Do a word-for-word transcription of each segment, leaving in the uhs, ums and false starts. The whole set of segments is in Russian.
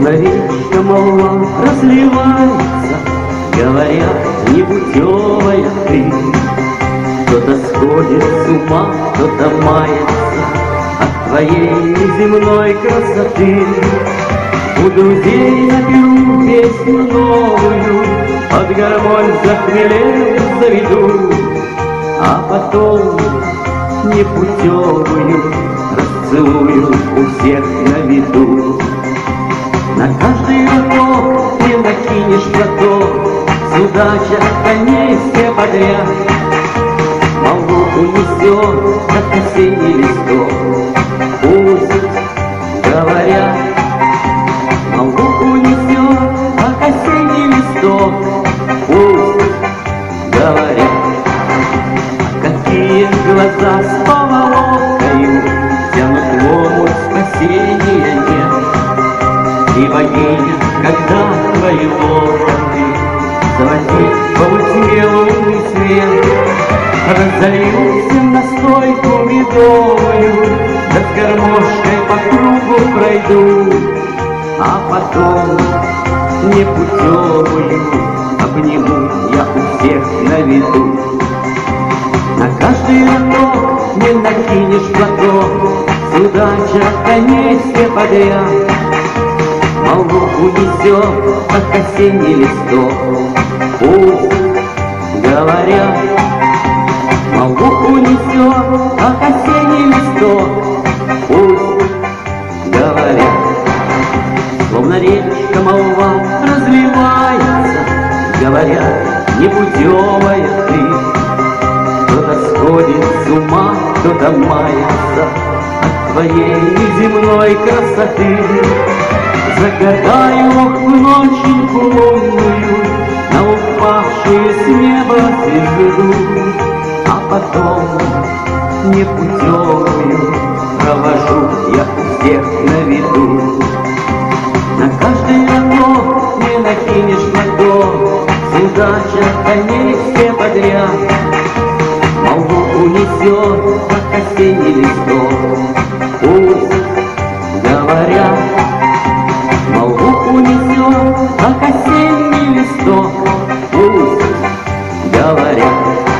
Словно речка молва разливается, говорят, непутевая ты. Кто-то сходит с ума, кто-то мается от твоей неземной красоты. У друзей напью песню новую, под гармонь захмелел заведу, а потом непутевую расцелую у всех на виду. На каждый роток не накинешь платок, с удача коней все подряд. Молву унесет, как осенний листок, пусть говорят. Молву унесет, как осенний листок, пусть говорят. А какие глаза с поволокою тянут в омут, спасения нет. И богиня, когда твои локоны золотит полутьме лунный свет, разольются на стойку медовую, да с гармошкой по кругу пройду, а потом непутевую обниму я у всех на виду. На каждый роток не накинешь платок, с удача коней все подряд. Молву унесет, как осенний листок, пусть говорят. Молву унесет, как осенний листок, пусть говорят. Словно речка молва разливается, говорят, непутевая ты. Кто-то сходит с ума, кто-то мается от твоей неземной красоты. Загадаю в ноченьку лунную на упавшую с неба звезду, а потом непутевую провожу я у всех на виду. На каждый роток не накинешь платок, с удача коней все подряд. Молву унесет, как осенний листок, пусть говорят. Молву унесет, как осенний листок, пусть говорят.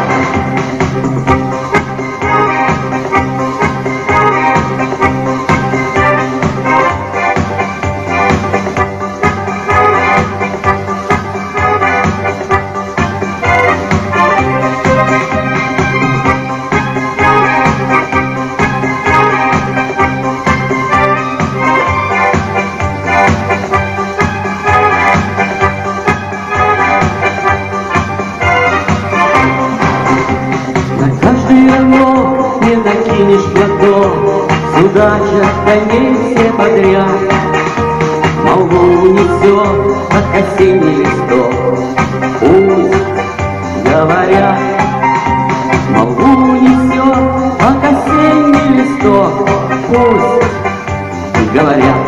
Не накинешь платок, с удача коней все подряд. Молву унесет, как осенний листок, пусть говорят. Молву унесет, как осенний листок, пусть говорят.